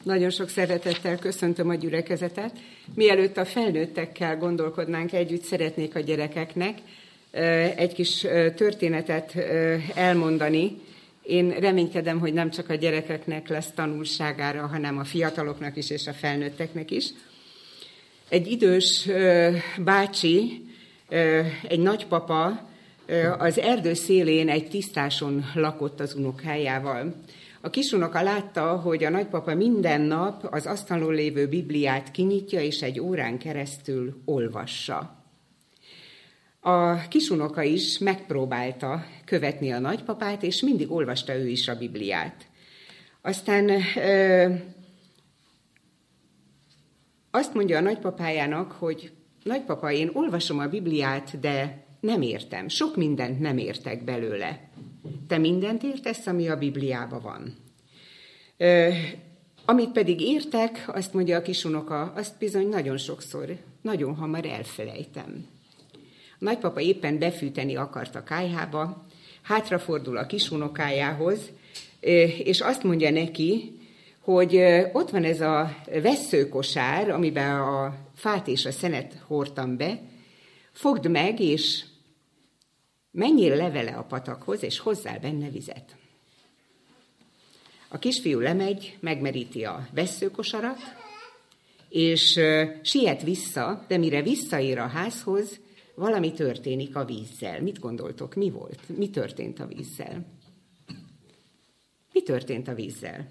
Nagyon sok szeretettel köszöntöm a gyülekezetet. Mielőtt a felnőttekkel gondolkodnánk együtt, szeretnék a gyerekeknek egy kis történetet elmondani. Én reménykedem, hogy nem csak a gyerekeknek lesz tanulságára, hanem a fiataloknak is és a felnőtteknek is. Egy idős bácsi, egy nagypapa az erdő szélén egy tisztáson lakott az unokájával. A kisunoka látta, hogy a nagypapa minden nap az asztalon lévő Bibliát kinyitja, és egy órán keresztül olvassa. A kisunoka is megpróbálta követni a nagypapát, és mindig olvasta ő is a Bibliát. Aztán azt mondja a nagypapájának, hogy nagypapa, én olvasom a Bibliát, de nem értem. Sok mindent nem értek belőle. Te mindent értesz, ami a Bibliában van. Amit pedig értek, azt mondja a kisunoka, azt bizony nagyon sokszor, nagyon hamar elfelejtem. A nagypapa éppen befűteni akart a kályhába, hátrafordul a kisunokájához, és azt mondja neki, hogy ott van ez a vesszőkosár, amiben a fát és a szenet hordtam be, fogd meg, és menjél le vele a patakhoz, és hozzál benne vizet. A kisfiú lemegy, megmeríti a vesszőkosarat, és siet vissza, de mire visszaér a házhoz, valami történik a vízzel. Mit gondoltok, mi volt? Mi történt a vízzel? Mi történt a vízzel?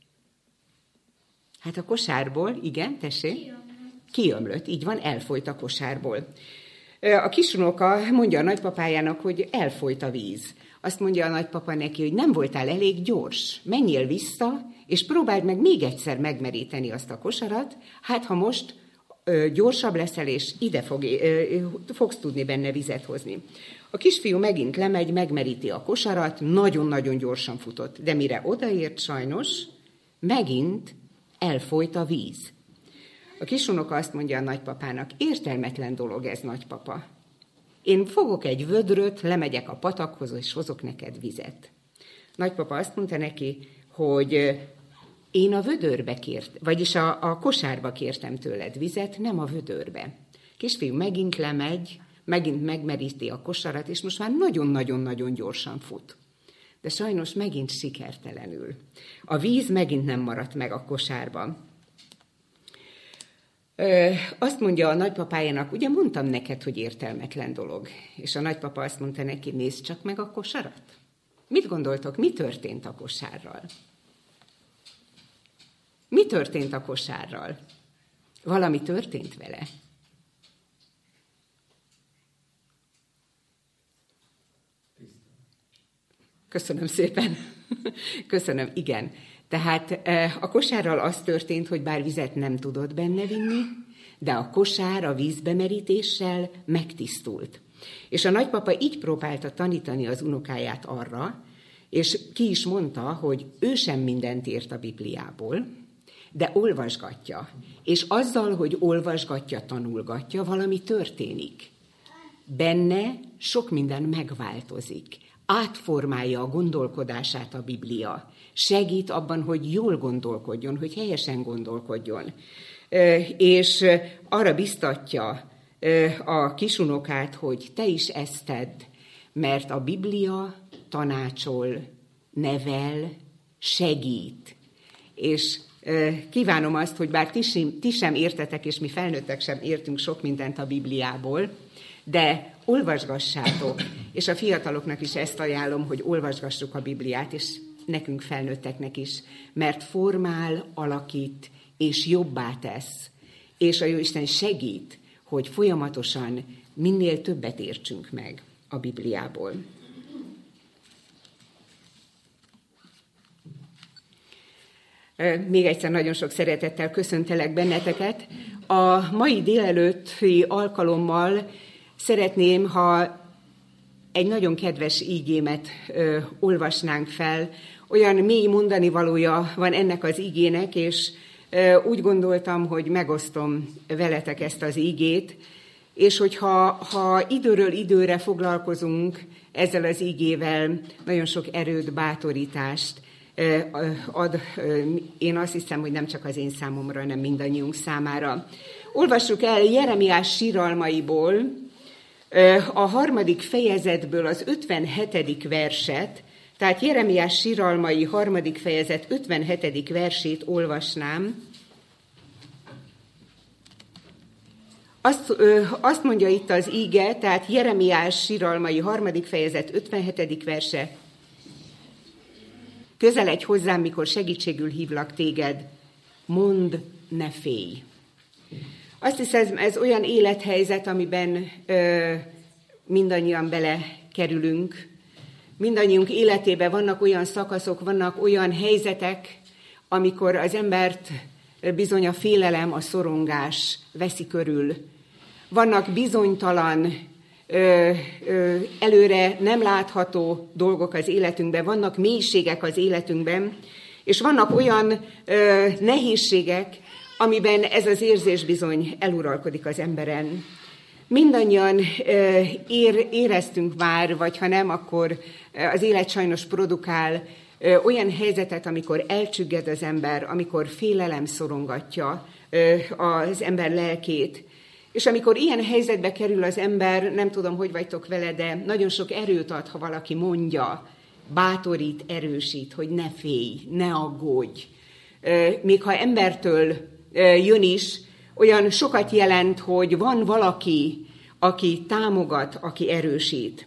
Hát a kosárból, igen, tessék? Kiömlött, így van, elfolyt a kosárból. A kisunoka mondja a nagypapájának, hogy elfolyt a víz. Azt mondja a nagypapa neki, hogy nem voltál elég gyors, menjél vissza, és próbáld meg még egyszer megmeríteni azt a kosarat, hát ha most gyorsabb leszel, és ide fogsz tudni benne vizet hozni. A kisfiú megint lemegy, megmeríti a kosarat, nagyon-nagyon gyorsan futott, de mire odaért sajnos, megint elfolyt a víz. A kisunoka azt mondja a nagypapának, értelmetlen dolog ez, nagypapa. Én fogok egy vödröt, lemegyek a patakhoz, és hozok neked vizet. Nagypapa azt mondta neki, hogy én a vödörbe vagyis a kosárba kértem tőled vizet, nem a vödörbe. Kisfiú megint lemegy, megint megmeríti a kosarat, és most már nagyon-nagyon-nagyon gyorsan fut. De sajnos megint sikertelenül. A víz megint nem maradt meg a kosárban. Azt mondja a nagypapájának, ugye mondtam neked, hogy értelmetlen dolog. És a nagypapa azt mondta neki, nézd csak meg a kosarat. Mit gondoltok, mi történt a kosárral? Mi történt a kosárral? Valami történt vele. Köszönöm szépen. Köszönöm, igen. Tehát a kosárral az történt, hogy bár vizet nem tudott benne vinni, de a kosár a vízbemerítéssel megtisztult. És a nagypapa így próbálta tanítani az unokáját arra, és ki is mondta, hogy ő sem mindent ért a Bibliából, de olvasgatja. És azzal, hogy olvasgatja, tanulgatja, valami történik. Benne sok minden megváltozik. Átformálja a gondolkodását a Biblia. Segít abban, hogy jól gondolkodjon, hogy helyesen gondolkodjon. És arra biztatja a kisunokát, hogy te is ezt tedd, mert a Biblia tanácsol, nevel, segít. És kívánom azt, hogy bár ti sem értetek, és mi felnőttek sem értünk sok mindent a Bibliából, de olvasgassátok, és a fiataloknak is ezt ajánlom, hogy olvasgassuk a Bibliát, és nekünk felnőtteknek is, mert formál, alakít, és jobbá tesz. És a Jóisten segít, hogy folyamatosan minél többet értsünk meg a Bibliából. Még egyszer nagyon sok szeretettel köszöntelek benneteket. A mai délelőtti alkalommal szeretném, ha egy nagyon kedves ígémet olvasnánk fel. Olyan mély mondanivalója van ennek az ígének, és úgy gondoltam, hogy megosztom veletek ezt az ígét, és hogyha időről időre foglalkozunk ezzel az ígével, nagyon sok erőt, bátorítást ad, én azt hiszem, hogy nem csak az én számomra, hanem mindannyiunk számára. Olvassuk el Jeremiás síralmaiból, a 3. fejezetből az 57. verset, tehát Jeremiás síralmai 3. fejezet 57. versét olvasnám. Azt mondja itt az íge, tehát Jeremiás síralmai 3. fejezet 57. verse. Közeledj hozzám, mikor segítségül hívlak téged, mondd, ne félj. Azt hiszem, ez olyan élethelyzet, amiben mindannyian belekerülünk. Mindannyiunk életében vannak olyan szakaszok, vannak olyan helyzetek, amikor az embert bizony a félelem, a szorongás veszi körül. Vannak bizonytalan, előre nem látható dolgok az életünkben, vannak mélységek az életünkben, és vannak olyan nehézségek, amiben ez az érzés bizony eluralkodik az emberen. Mindannyian éreztünk már, vagy ha nem, akkor az élet sajnos produkál olyan helyzetet, amikor elcsügged az ember, amikor félelem szorongatja az ember lelkét. És amikor ilyen helyzetbe kerül az ember, nem tudom, hogy vagytok vele, de nagyon sok erőt ad, ha valaki mondja, bátorít, erősít, hogy ne félj, ne aggódj. Még ha embertől jön is, olyan sokat jelent, hogy van valaki, aki támogat, aki erősít.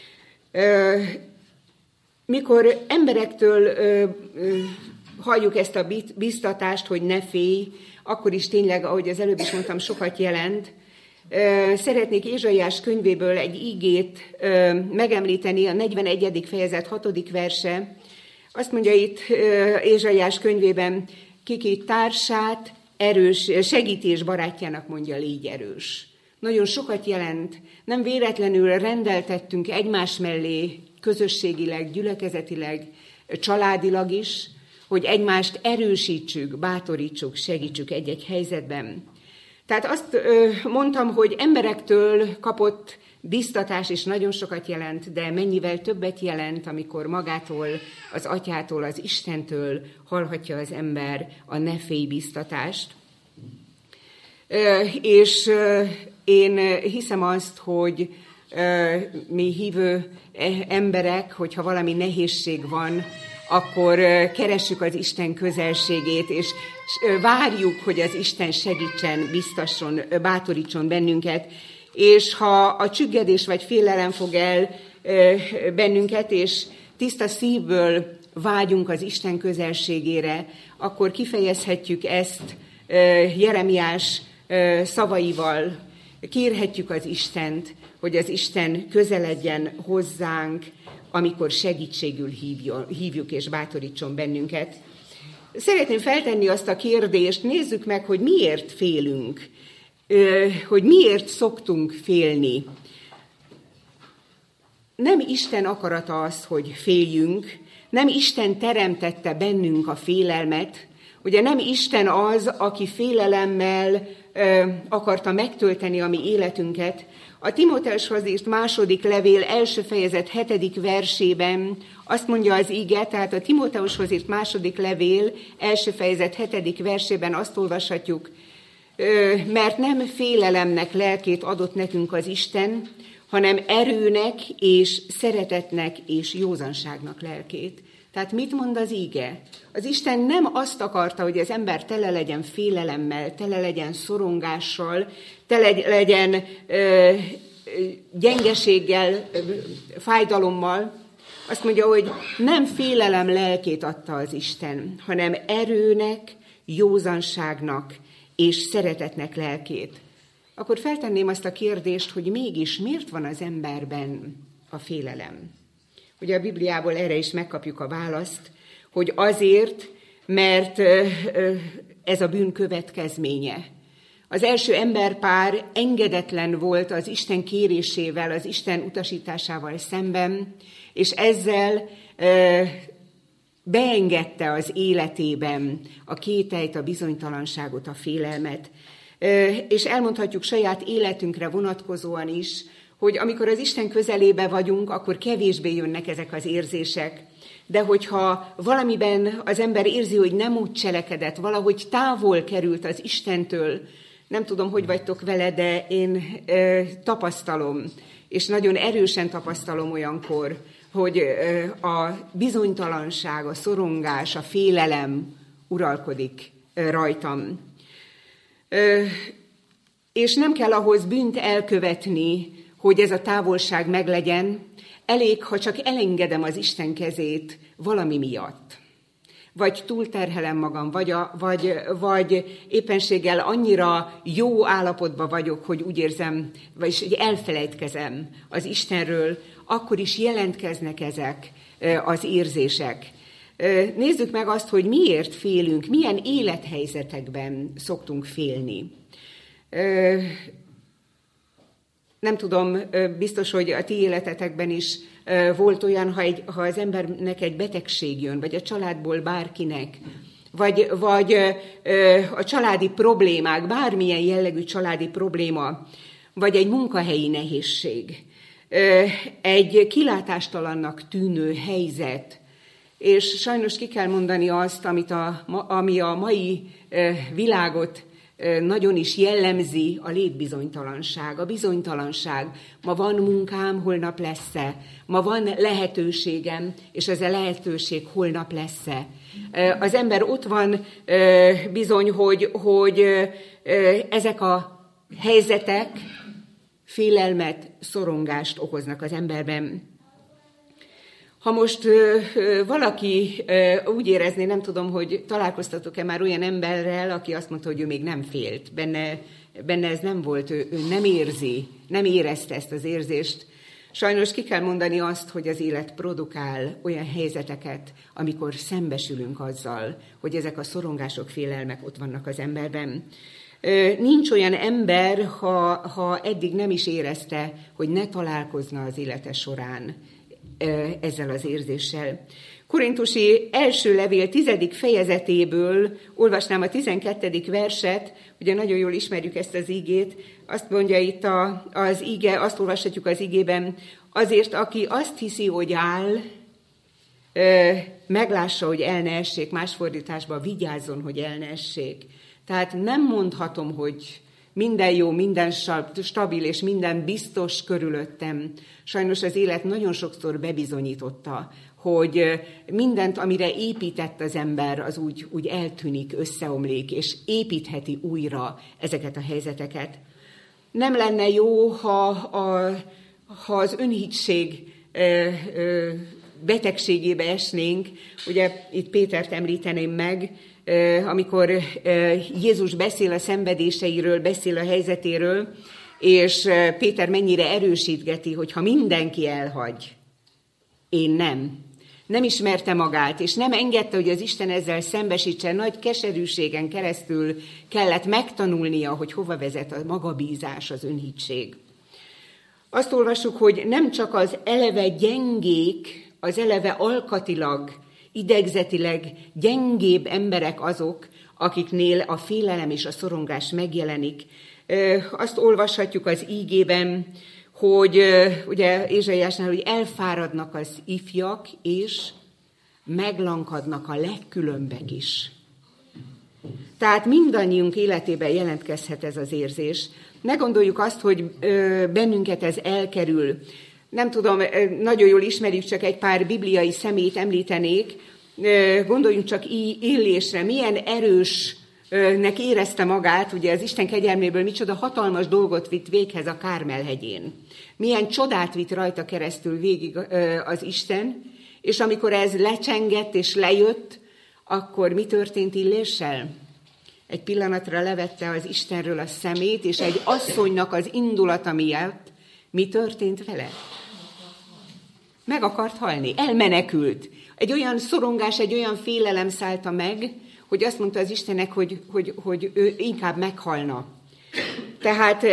Mikor emberektől halljuk ezt a biztatást, hogy ne félj, akkor is tényleg, ahogy az előbb is mondtam, sokat jelent. Szeretnék Ézsaiás könyvéből egy ígét megemlíteni, a 41. fejezet 6. verse. Azt mondja itt Ézsaiás könyvében, kiki társát erős, segítés barátjának mondja, légy erős. Nagyon sokat jelent, nem véletlenül rendeltettünk egymás mellé közösségileg, gyülekezetileg, családilag is, hogy egymást erősítsük, bátorítsuk, segítsük egy-egy helyzetben. Tehát azt mondtam, hogy emberektől kapott biztatás is nagyon sokat jelent, de mennyivel többet jelent, amikor magától, az Atyától, az Istentől hallhatja az ember a ne félj biztatást. És én hiszem azt, hogy mi hívő emberek, hogyha valami nehézség van, akkor keressük az Isten közelségét, és várjuk, hogy az Isten segítsen, biztasson, bátorítson bennünket. És ha a csüggedés vagy félelem fog el bennünket, és tiszta szívből vágyunk az Isten közelségére, akkor kifejezhetjük ezt Jeremiás szavaival, kérhetjük az Istent, hogy az Isten közeledjen hozzánk, amikor segítségül hívjuk és bátorítson bennünket. Szeretném feltenni azt a kérdést, nézzük meg, hogy miért félünk, hogy miért szoktunk félni. Nem Isten akarata az, hogy féljünk, nem Isten teremtette bennünk a félelmet, ugye nem Isten az, aki félelemmel akarta megtölteni a mi életünket. A Timóteushoz írt 2. levél 1. fejezet 7. versében azt mondja az ige, tehát a Timóteushoz írt 2. levél 1. fejezet 7. versében azt olvashatjuk, mert nem félelemnek lelkét adott nekünk az Isten, hanem erőnek és szeretetnek és józanságnak lelkét. Tehát mit mond az íge? Az Isten nem azt akarta, hogy az ember tele legyen félelemmel, tele legyen szorongással, tele legyen gyengeséggel, fájdalommal. Azt mondja, hogy nem félelem lelkét adta az Isten, hanem erőnek, józanságnak és szeretetnek lelkét. Akkor feltenném azt a kérdést, hogy mégis miért van az emberben a félelem? Ugye a Bibliából erre is megkapjuk a választ, hogy azért, mert ez a bűn következménye. Az első emberpár engedetlen volt az Isten kérésével, az Isten utasításával szemben, és ezzel beengedte az életében a kételyt, a bizonytalanságot, a félelmet. És elmondhatjuk saját életünkre vonatkozóan is, hogy amikor az Isten közelébe vagyunk, akkor kevésbé jönnek ezek az érzések. De hogyha valamiben az ember érzi, hogy nem úgy cselekedett, valahogy távol került az Istentől, nem tudom, hogy vagytok vele, de én tapasztalom, és nagyon erősen tapasztalom olyankor, hogy a bizonytalanság, a szorongás, a félelem uralkodik rajtam. És nem kell ahhoz bűnt elkövetni, hogy ez a távolság meglegyen, elég, ha csak elengedem az Isten kezét valami miatt. Vagy túlterhelem magam, vagy éppenséggel annyira jó állapotban vagyok, hogy úgy érzem, vagyis hogy elfelejtkezem az Istenről, akkor is jelentkeznek ezek az érzések. Nézzük meg azt, hogy miért félünk, milyen élethelyzetekben szoktunk félni. Nem tudom, biztos, hogy a ti életetekben is volt olyan, ha az embernek egy betegség jön, vagy a családból bárkinek, vagy a családi problémák, bármilyen jellegű családi probléma, vagy egy munkahelyi nehézség, egy kilátástalannak tűnő helyzet, és sajnos ki kell mondani azt, ami a mai világot nagyon is jellemzi, a létbizonytalanság, a bizonytalanság. Ma van munkám, holnap lesz-e? Ma van lehetőségem, és ez a lehetőség holnap lesz-e? Az ember ott van bizony, hogy ezek a helyzetek félelmet, szorongást okoznak az emberben. Ha most valaki úgy érezné, nem tudom, hogy találkoztatok-e már olyan emberrel, aki azt mondta, hogy ő még nem félt, benne ez nem volt, ő nem érezte ezt az érzést. Sajnos ki kell mondani azt, hogy az élet produkál olyan helyzeteket, amikor szembesülünk azzal, hogy ezek a szorongások, félelmek ott vannak az emberben. Nincs olyan ember, ha eddig nem is érezte, hogy ne találkozna az élete során ezzel az érzéssel. Korintusi első levél 10. fejezetéből olvasnám a 12. verset, ugye nagyon jól ismerjük ezt az igét, azt mondja itt az ige, azt olvashatjuk az igében, azért, aki azt hiszi, hogy áll, meglássa, hogy el ne essék, más fordításban vigyázzon, hogy el ne essék. Tehát nem mondhatom, hogy minden jó, minden stabil és minden biztos körülöttem. Sajnos az élet nagyon sokszor bebizonyította, hogy mindent, amire épített az ember, az úgy eltűnik, összeomlik, és építheti újra ezeket a helyzeteket. Nem lenne jó, ha az önhittség betegségébe esnénk, ugye itt Pétert említeném meg, amikor Jézus beszél a szenvedéseiről, beszél a helyzetéről, és Péter mennyire erősítgeti, hogy ha mindenki elhagy, én nem. Nem ismerte magát, és nem engedte, hogy az Isten ezzel szembesítse, nagy keserűségen keresztül kellett megtanulnia, hogy hova vezet a magabízás, az önhittség. Azt olvassuk, hogy nem csak az eleve gyengék, az eleve alkatilag, idegzetileg gyengébb emberek azok, akiknél a félelem és a szorongás megjelenik. Azt olvashatjuk az ígében, hogy ugye Ézsaiásnál, hogy elfáradnak az ifjak, és meglankadnak a legkülönbek is. Tehát mindannyiunk életében jelentkezhet ez az érzés. Ne gondoljuk azt, hogy bennünket ez elkerül. Nem tudom, nagyon jól ismerjük, csak egy pár bibliai személyt említenék. Gondoljunk csak Illésre, milyen erősnek érezte magát, ugye az Isten kegyelméből micsoda hatalmas dolgot vitt véghez a Kármel-hegyén. Milyen csodát vitt rajta keresztül végig az Isten, és amikor ez lecsengett és lejött, akkor mi történt Illéssel? Egy pillanatra levette az Istenről a szemét, és egy asszonynak az indulata miatt mi történt vele? Meg akart halni, elmenekült. Egy olyan szorongás, egy olyan félelem szállta meg, hogy azt mondta az Istennek, hogy ő inkább meghalna. Tehát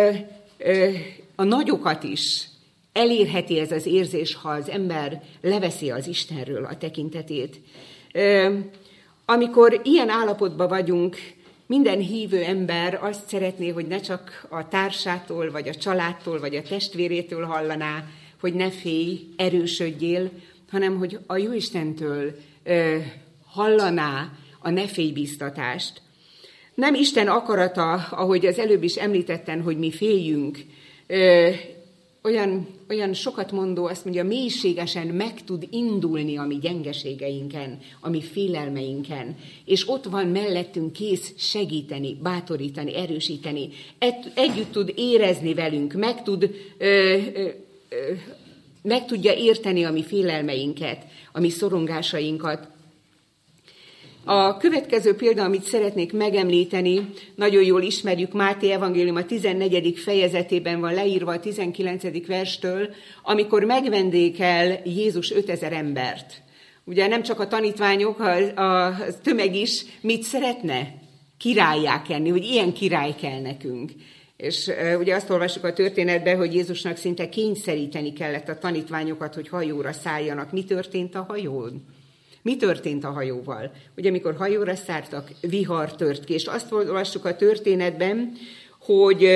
a nagyokat is elérheti ez az érzés, ha az ember leveszi az Istenről a tekintetét. Amikor ilyen állapotban vagyunk, Minden hívő ember azt szeretné, hogy ne csak a társától, vagy a családtól, vagy a testvérétől hallaná, hogy ne félj, erősödjél, hanem hogy a Jóistentől hallaná a ne félj biztatást. Nem Isten akarata, ahogy az előbb is említettem, hogy mi féljünk, olyan sokat mondó, azt mondja, mélységesen meg tud indulni a mi gyengeségeinken, a mi félelmeinken, és ott van mellettünk kész segíteni, bátorítani, erősíteni, együtt tud érezni velünk, meg tudja érteni a mi félelmeinket, a mi szorongásainkat. A következő példa, amit szeretnék megemlíteni, nagyon jól ismerjük, Máté evangélium a 14. fejezetében van leírva a 19. verstől, amikor megvendékel Jézus 5000 embert. Ugye nem csak a tanítványok, a tömeg is mit szeretne? Királlyá kenni, hogy ilyen király kell nekünk. És ugye azt olvassuk a történetben, hogy Jézusnak szinte kényszeríteni kellett a tanítványokat, hogy hajóra szálljanak. Mi történt a hajón? Mi történt a hajóval? Ugye, amikor hajóra szálltak, vihar tört ki, és azt olvassuk a történetben, hogy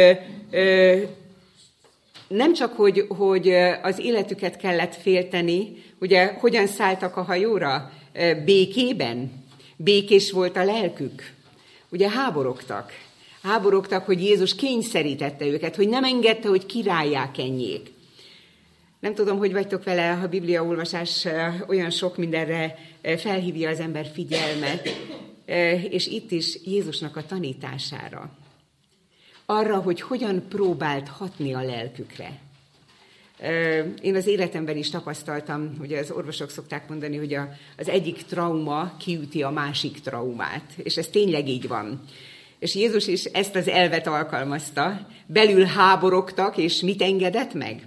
nem csak, hogy az életüket kellett félteni, ugye, hogyan szálltak a hajóra? Békében. Békés volt a lelkük. Ugye, háborogtak, hogy Jézus kényszerítette őket, hogy nem engedte, hogy királlyá kenjék. Nem tudom, hogy vagytok vele, a bibliaolvasás olyan sok mindenre felhívja az ember figyelmet, és itt is Jézusnak a tanítására. Arra, hogy hogyan próbált hatni a lelkükre. Én az életemben is tapasztaltam, ugye az orvosok szokták mondani, hogy az egyik trauma kiüti a másik traumát, és ez tényleg így van. És Jézus is ezt az elvet alkalmazta, belül háborogtak, és mit engedett meg?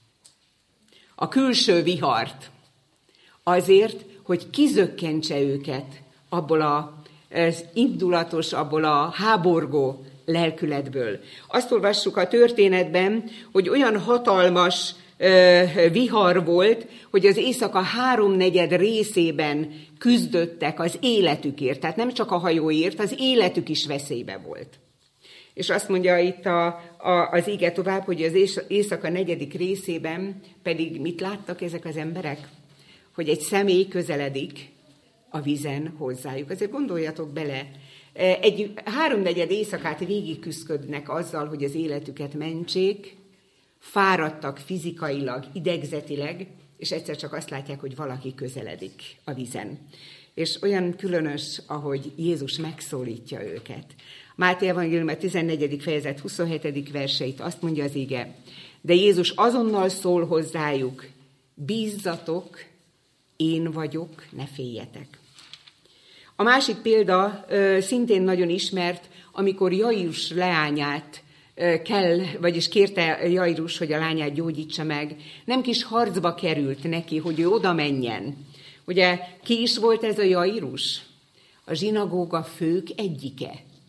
A külső vihart, azért, hogy kizökkentse őket abból az indulatos, abból a háborgó lelkületből. Azt olvassuk a történetben, hogy olyan hatalmas vihar volt, hogy az éjszaka 3/4 részében küzdöttek az életükért. Tehát nem csak a hajóért, az életük is veszélybe volt. És azt mondja itt az ige tovább, hogy az éjszaka 4. részében pedig mit láttak ezek az emberek? Hogy egy személy közeledik a vízen hozzájuk. Azért gondoljatok bele, egy 3/4 éjszakát végigküszködnek azzal, hogy az életüket mentsék, fáradtak fizikailag, idegzetileg, és egyszer csak azt látják, hogy valaki közeledik a vízen. És olyan különös, ahogy Jézus megszólítja őket. Máté evangélium a 14. fejezet 27. verseit azt mondja az ige, de Jézus azonnal szól hozzájuk, bízzatok, én vagyok, ne féljetek. A másik példa szintén nagyon ismert, amikor Jairus leányát vagyis kérte Jairus, hogy a lányát gyógyítsa meg. Nem kis harcba került neki, hogy ő oda menjen. Ugye ki is volt ez a Jairus? A zsinagóga fők egyike.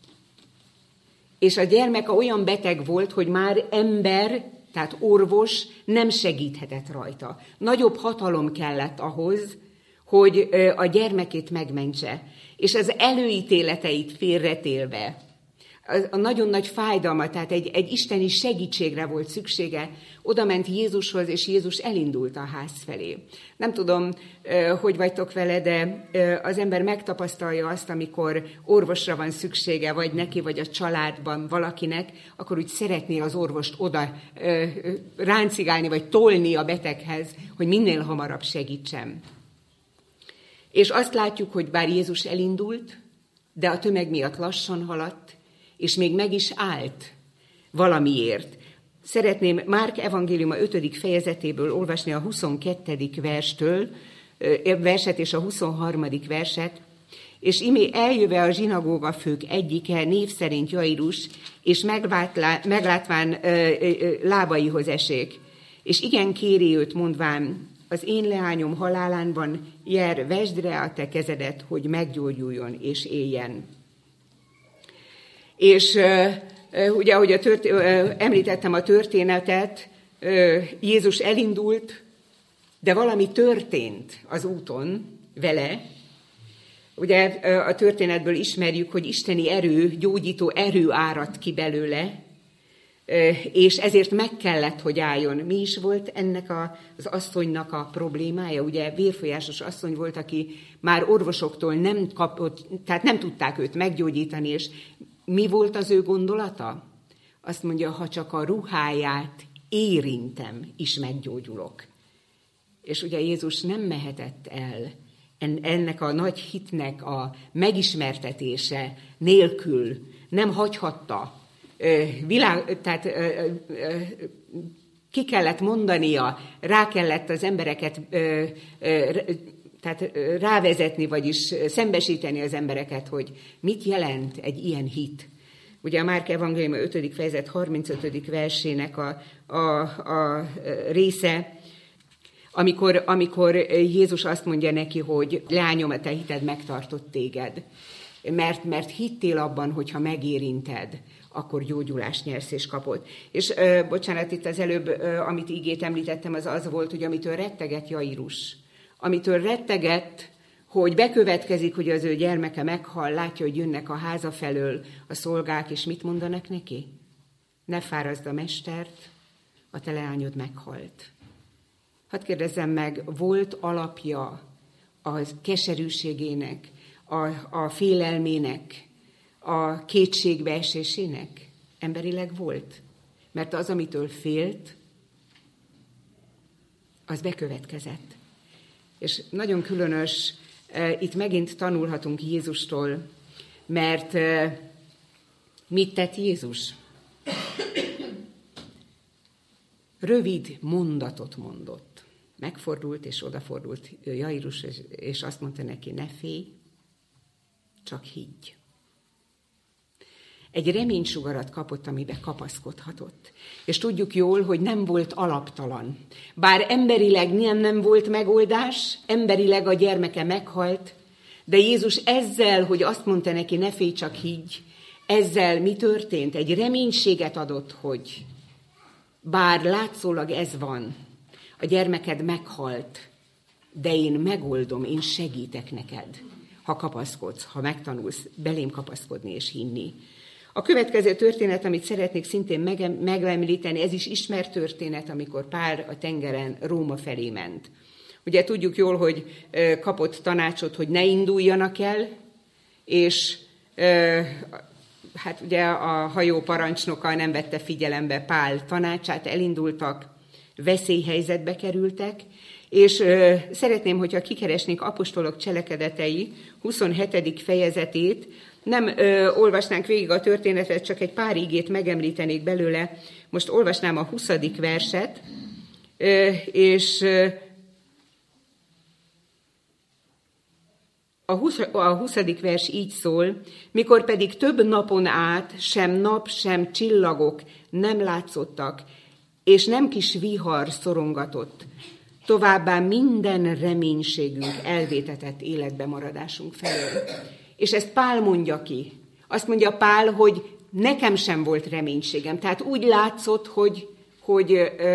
És a gyermeke olyan beteg volt, hogy már ember, tehát orvos nem segíthetett rajta. Nagyobb hatalom kellett ahhoz, hogy a gyermekét megmentse. És az előítéleteit félretélve, a nagyon nagy fájdalma, tehát egy isteni segítségre volt szüksége, oda ment Jézushoz, és Jézus elindult a ház felé. Nem tudom, hogy vagytok vele, de az ember megtapasztalja azt, amikor orvosra van szüksége, vagy neki, vagy a családban valakinek, akkor úgy szeretné az orvost oda ráncigálni, vagy tolni a beteghez, hogy minél hamarabb segítsen. És azt látjuk, hogy bár Jézus elindult, de a tömeg miatt lassan haladt, és még meg is állt valamiért. Szeretném Márk evangéliuma 5. fejezetéből olvasni a 22. verset és a 23. verset, és imé eljöve a zsinagóga fők egyike, név szerint Jairus, és meglátván lábaihoz esék, és igen kéri őt, mondván, az én leányom halálán van, jár, vesd rá a te kezedet, hogy meggyógyuljon és éljen. És ugye, ahogy említettem a történetet, Jézus elindult, de valami történt az úton vele, Ugye a történetből ismerjük, hogy isteni erő, gyógyító erő áradt ki belőle, és ezért meg kellett, hogy álljon. Mi is volt ennek az asszonynak a problémája? Ugye vérfolyásos asszony volt, aki már orvosoktól nem kapott, tehát nem tudták őt meggyógyítani, és mi volt az ő gondolata? Azt mondja, ha csak a ruháját érintem, is meggyógyulok. És ugye Jézus nem mehetett el ennek a nagy hitnek a megismertetése nélkül, nem hagyhatta. Tehát ki kellett mondania, rá kellett az embereket tehát rávezetni, vagyis szembesíteni az embereket, hogy mit jelent egy ilyen hit. Ugye a Márk evangélium 5. fejezet 35. versének a része, amikor Jézus azt mondja neki, hogy leányom, a te hited megtartott téged, mert hittél abban, hogyha megérinted, akkor gyógyulást nyersz és kapod. És bocsánat, itt az előbb, amit ígét említettem, az volt, hogy amitől rettegett Jairus, amitől rettegett, hogy bekövetkezik, hogy az ő gyermeke meghal, látja, hogy jönnek a háza felől a szolgák, és mit mondanak neki? Ne fáraszd a mestert, a te leányod meghalt. Hadd kérdezzem meg, volt alapja a keserűségének, a félelmének, a kétségbeesésének? Emberileg volt. Mert az, amitől félt, az bekövetkezett. És nagyon különös, itt megint tanulhatunk Jézustól, mert mit tett Jézus? Rövid mondatot mondott. Megfordult és odafordult Jairus, és azt mondta neki, ne félj, csak higgy. Egy reménysugarat kapott, amibe kapaszkodhatott. És tudjuk jól, hogy nem volt alaptalan. Bár emberileg nem volt megoldás, emberileg a gyermeke meghalt, de Jézus ezzel, hogy azt mondta neki, ne félj, csak higgy, ezzel mi történt? Egy reménységet adott, hogy bár látszólag ez van, a gyermeked meghalt, de én megoldom, én segítek neked, ha kapaszkodsz, ha megtanulsz belém kapaszkodni és hinni. A következő történet, amit szeretnék szintén megemlíteni, ez is ismert történet, amikor Pál a tengeren Róma felé ment. Ugye tudjuk jól, hogy kapott tanácsot, hogy ne induljanak el, és hát ugye a hajó parancsnoka nem vette figyelembe Pál tanácsát, elindultak, veszélyhelyzetbe kerültek, és szeretném, hogyha kikeresnénk apostolok cselekedetei 27. fejezetét, nem olvasnánk végig a történetet, csak egy pár igét megemlítenék belőle. Most olvasnám a 20. verset, és a 20. vers így szól, mikor pedig több napon át sem nap, sem csillagok nem látszottak, és nem kis vihar szorongatott, továbbá minden reménységünk elvétetett életbe maradásunk felől. És ezt Pál mondja ki. Azt mondja Pál, hogy nekem sem volt reménységem. Tehát úgy látszott, hogy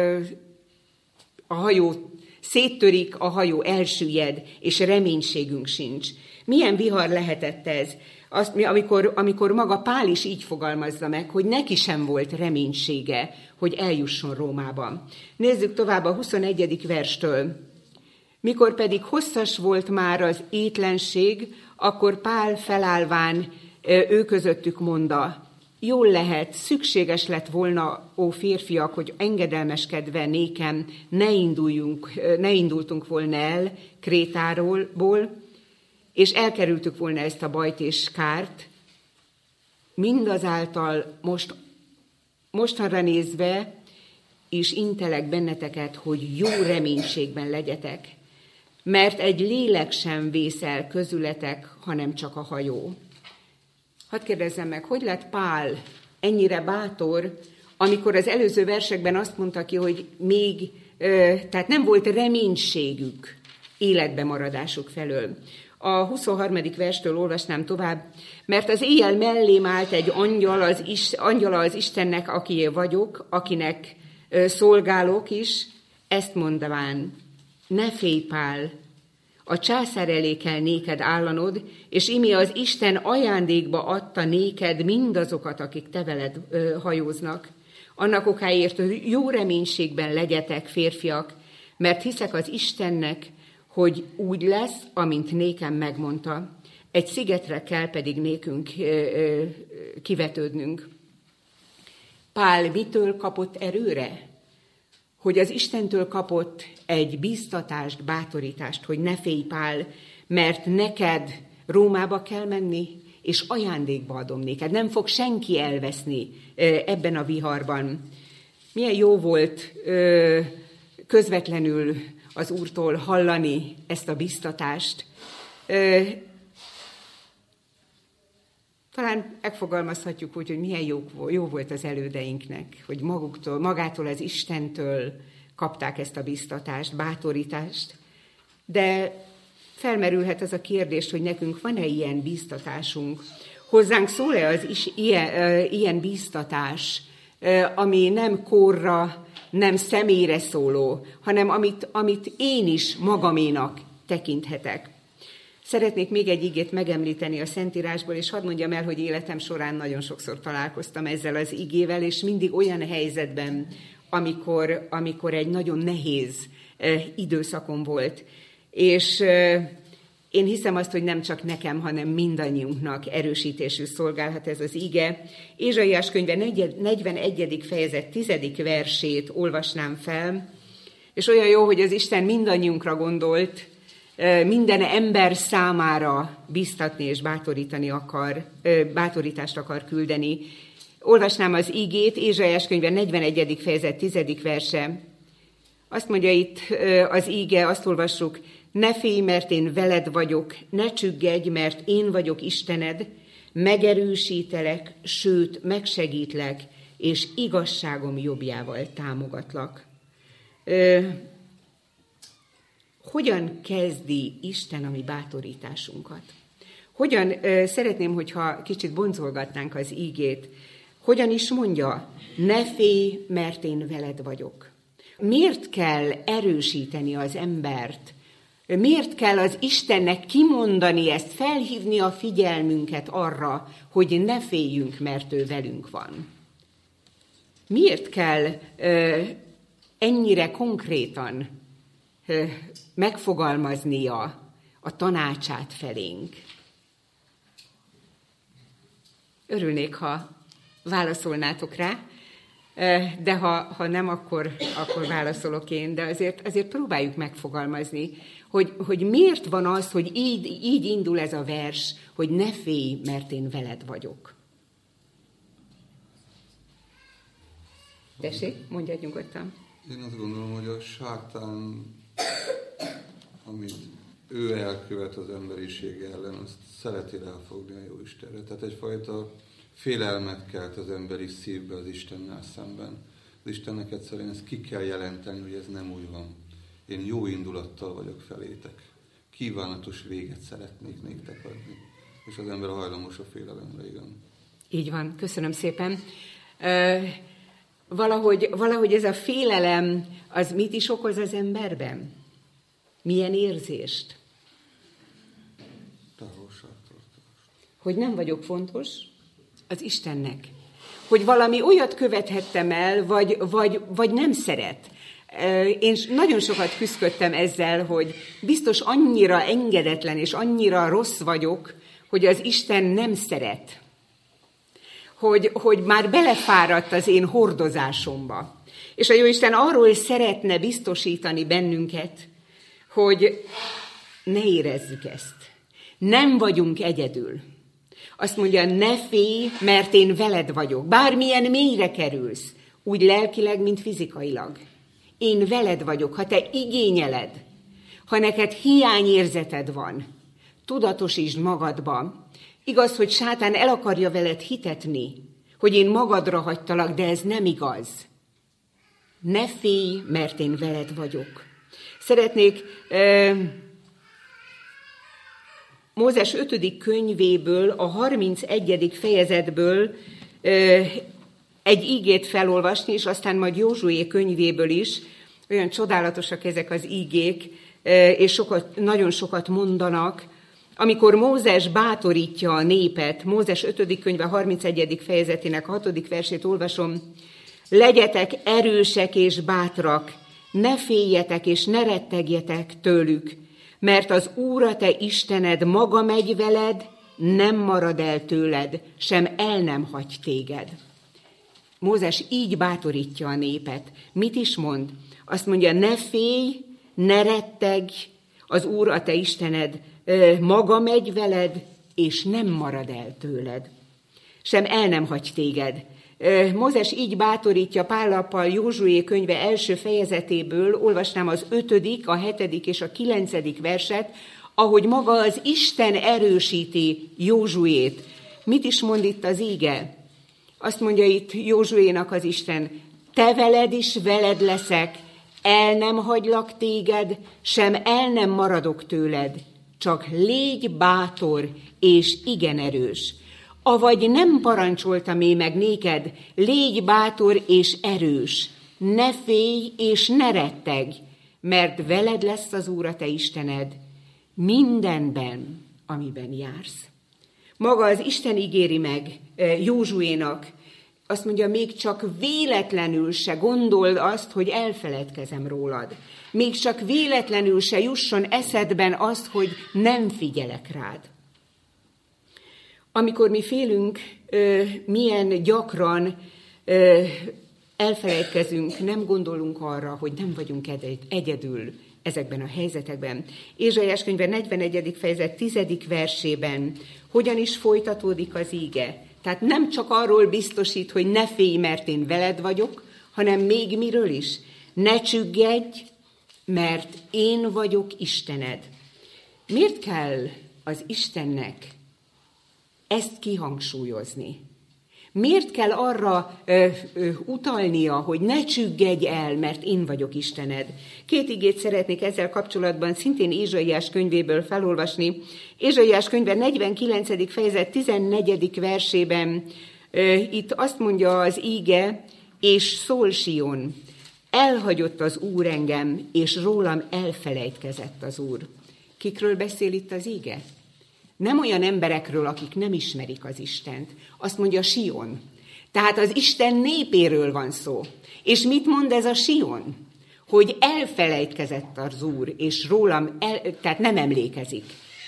a hajó széttörik, a hajó elsüllyed, és reménységünk sincs. Milyen vihar lehetett ez? Azt, amikor maga Pál is így fogalmazza meg, hogy neki sem volt reménysége, hogy eljusson Rómába. Nézzük tovább a 21. verstől. Mikor pedig hosszas volt már az étlenség, akkor Pál felállván ő közöttük mondta, jól lehet, szükséges lett volna, ó férfiak, hogy engedelmeskedve nékem ne indultunk volna el Krétáról, és elkerültük volna ezt a bajt és kárt, mindazáltal mostanra nézve is intelek benneteket, hogy jó reménységben legyetek, mert egy lélek sem vészel közületek, hanem csak a hajó. Hadd kérdezzem meg, hogy lett Pál ennyire bátor, amikor az előző versekben azt mondta ki, hogy tehát nem volt reménységük életbe maradásuk felől. A 23. verstől olvasnám tovább, mert az éjjel mellém állt egy angyala az Istennek, akié vagyok, akinek szolgálok is, ezt mondván, ne félj Pál, a császár elé kell néked állanod, és imi az Isten ajándékba adta néked mindazokat, akik te veled hajóznak. Annak okáért, hogy jó reménységben legyetek, férfiak, mert hiszek az Istennek, hogy úgy lesz, amint nékem megmondta. Egy szigetre kell pedig nékünk kivetődnünk. Pál mitől kapott erőre? Hogy az Istentől kapott egy bíztatást, bátorítást, hogy ne félj, Pál, mert neked Rómába kell menni, és ajándékba adom néked. Nem fog senki elveszni ebben a viharban. Milyen jó volt közvetlenül az Úrtól hallani ezt a bíztatást. Talán megfogalmazhatjuk úgy, hogy milyen jó volt az elődeinknek, hogy magától az Istentől kapták ezt a bíztatást, bátorítást. De felmerülhet az a kérdés, hogy nekünk van-e ilyen bíztatásunk? Hozzánk szól-e az ilyen bíztatás, ami nem korra, nem személyre szóló, hanem amit én is magaménak tekinthetek. Szeretnék még egy igét megemlíteni a Szentírásból, és hadd mondjam el, hogy életem során nagyon sokszor találkoztam ezzel az igével, és mindig olyan helyzetben, amikor egy nagyon nehéz időszakom volt. És én hiszem azt, hogy nem csak nekem, hanem mindannyiunknak erősítésű szolgálhat ez az ige. Ézsaiás könyve 41. fejezet 10. versét olvasnám fel, és olyan jó, hogy az Isten mindannyiunkra gondolt, minden ember számára biztatni és bátorítást akar küldeni. Olvasnám az igét, Ézsaiás könyve 41. fejezet 10. verse. Azt mondja itt az ige, azt olvassuk, ne félj, mert én veled vagyok, ne csüggedj, mert én vagyok Istened, megerősítelek, sőt, megsegítlek, és igazságom jobbjával támogatlak. Hogyan kezdi Isten a mi bátorításunkat? Szeretném, hogyha kicsit boncolgatnánk az ígét. Hogyan is mondja, ne félj, mert én veled vagyok. Miért kell erősíteni az embert? Miért kell az Istennek kimondani ezt, felhívni a figyelmünket arra, hogy ne féljünk, mert ő velünk van? Miért kell ennyire konkrétan megfogalmaznia a tanácsát felénk? Örülnék, ha válaszolnátok rá, de ha nem, akkor válaszolok én, de azért próbáljuk megfogalmazni, hogy miért van az, hogy így indul ez a vers, hogy ne félj, mert én veled vagyok. Tessék, mondjad nyugodtan. Én azt gondolom, hogy a sátán, amit ő elkövet az emberiség ellen, azt szereti ráfogni a Jóistenre. Tehát egyfajta félelmet kelt az emberi szívbe az Istennel szemben. Az Istennek egyszerűen ezt ki kell jelenteni, hogy ez nem úgy van. Én jó indulattal vagyok felétek. Kívánatos véget szeretnék néktek adni. És az ember hajlamos a félelemre, igen. Így van, köszönöm szépen. Valahogy ez a félelem, az mit is okoz az emberben? Milyen érzést? Távolságtartást. Hogy nem vagyok fontos az Istennek. Hogy valami olyat követhettem el, vagy nem szeret. Én nagyon sokat küzdöttem ezzel, hogy biztos annyira engedetlen és annyira rossz vagyok, hogy az Isten nem szeret. Hogy már belefáradt az én hordozásomba. És a Jóisten arról szeretne biztosítani bennünket, hogy ne érezzük ezt. Nem vagyunk egyedül. Azt mondja, ne félj, mert én veled vagyok. Bármilyen mélyre kerülsz, úgy lelkileg, mint fizikailag. Én veled vagyok, ha te igényeled, ha neked hiányérzeted van, tudatosítsd magadba. Igaz, hogy sátán el akarja veled hitetni, hogy én magadra hagytalak, de ez nem igaz. Ne félj, mert én veled vagyok. Szeretnék Mózes 5. könyvéből, a 31. fejezetből egy ígét felolvasni, és aztán majd Józsué könyvéből is. Olyan csodálatosak ezek az ígék. és nagyon sokat mondanak, amikor Mózes bátorítja a népet, Mózes 5. könyve 31. fejezetének 6. versét olvasom, legyetek erősek és bátrak, ne féljetek és ne rettegjetek tőlük, mert az Úr a te Istened maga megy veled, nem marad el tőled, sem el nem hagy téged. Mózes így bátorítja a népet. Mit is mond? Azt mondja, ne félj, ne rettegj, az Úr a te Istened maga megy veled, és nem marad el tőled, sem el nem hagy téged. Mózes így bátorítja Pállappal Józsué könyve első fejezetéből, olvasnám az 5., a 7. és a 9. verset, ahogy maga az Isten erősíti Józsuét. Mit is mond itt az íge? Azt mondja itt Józsuénak az Isten, te veled is veled leszek, el nem hagylak téged, sem el nem maradok tőled, csak légy bátor és igen erős. Avagy nem parancsoltam én meg néked, légy bátor és erős, ne félj és ne rettegj, mert veled lesz az Úr a te Istened, mindenben, amiben jársz. Maga az Isten ígéri meg Józsuénak, azt mondja, még csak véletlenül se gondold azt, hogy elfeledkezem rólad. Még csak véletlenül se jusson eszedben azt, hogy nem figyelek rád. Amikor mi félünk, milyen gyakran elfelejtkezünk, nem gondolunk arra, hogy nem vagyunk egyedül ezekben a helyzetekben. Ézsaiás könyve 41. fejezet 10. versében hogyan is folytatódik az íge? Tehát nem csak arról biztosít, hogy ne félj, mert én veled vagyok, hanem még miről is. Ne csüggedj, mert én vagyok Istened. Miért kell az Istennek ezt kihangsúlyozni? Miért kell arra utalnia, hogy ne csüggedj el, mert én vagyok Istened? 2 igét szeretnék ezzel kapcsolatban szintén Ézsaiás könyvéből felolvasni. Ézsaiás könyve 49. fejezet 14. versében itt azt mondja az íge, és szól Sion, elhagyott az Úr engem, és rólam elfelejtkezett az Úr. Kikről beszél itt az íge? Nem olyan emberekről, akik nem ismerik az Istent. Azt mondja Sion. Tehát az Isten népéről van szó. És mit mond ez a Sion? Hogy elfelejtkezett az Úr, és rólam, tehát nem emlékezik.